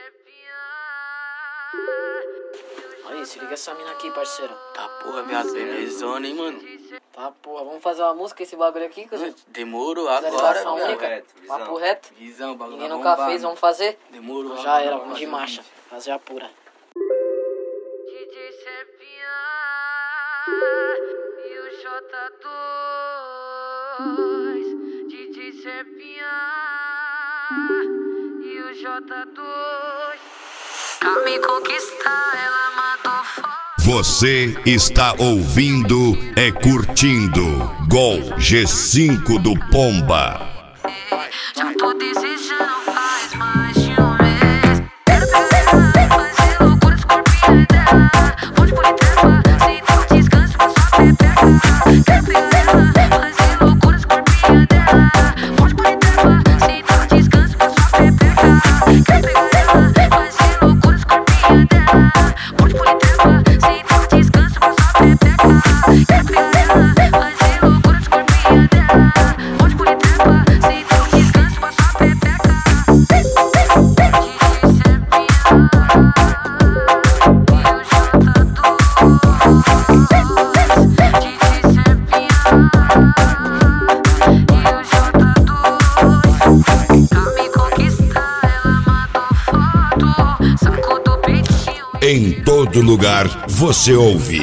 Aí, se liga essa mina aqui, parceiro. Tá porra, viado, belezona, hein, mano? Tá porra, vamos fazer uma música esse bagulho aqui, cuzão? Demorou agora, Visualização viado. única. visão. Papo reto. Visão, bagulho. Ninguém vai nunca bombar, fez, mano. vamos fazer? Demorou. Já era, vamos de marcha. Fazer a pura. DJ Cepinha e o J2. DJ Cepinha e o J2. Pra me conquistar, ela mandou foto. Você está ouvindo e curtindo Gol G5 do Pomba. Já tô desejando faz mais de um mês. Quero pegar ela, fazer loucura, escorpião dela. Vou de politepa, sem dar um descanso pra sua pepeca. Quero pegar ela, fazer loucura, escorpião dela. Vou de politepa, sem dar um descanso pra sua pepeca. Quero pegar ela, fazer loucura, escorpião dela. Vou de politepa, sem dar um descanso pra sua pepeca. Quero pegar ela, fazer loucura, escorpião dela. Vou de politepa, sem dar um descanso pra sua pepeca. Em todo lugar você ouve.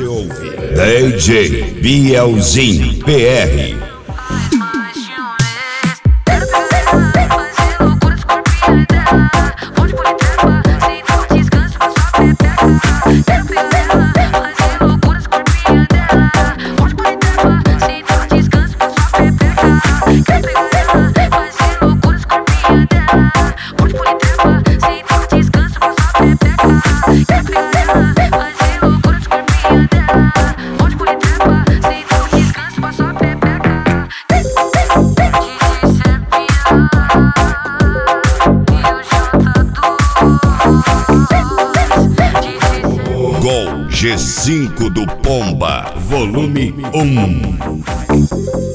DJ Bielzinho PR. Quero pegar ela, fazer loucura, escorpião dela. Vou de politepa, sem dar um descanso pra sua pepeca. Quero pegar ela, fazer loucura, escorpião dela. Vou de politepa, sem dar um descanso pra sua pepeca. Quero pegar ela, fazer loucura, escorpião dela. Vou de politepa, sem dar um descanso pra sua pepeca. Quero pegar ela, fazer loucura, escorpião dela. Vou de politepa, sem dar um descanso pra sua pepeca. Gol G5 do Pomba, volume 1.